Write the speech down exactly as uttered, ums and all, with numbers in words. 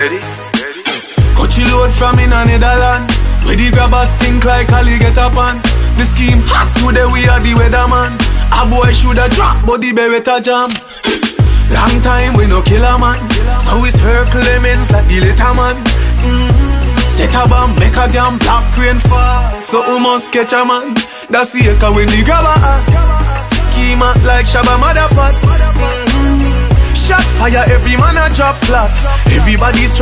Ready? Ready? Coachy load from in a Netherland, where the grabbers stink like Ali get up on. The scheme hot today, we are the weatherman. A boy shoulda drop, but the beretta jam. Long time we no kill a man, so it's her Clemens like the later man. Mm-hmm. Set a bomb, make a damn black rain fall, so we must catch a man. That's the echo when the grabber schema like Shabba Motherpot. Mm-hmm. Shot fire, every man a drop flat. Everybody's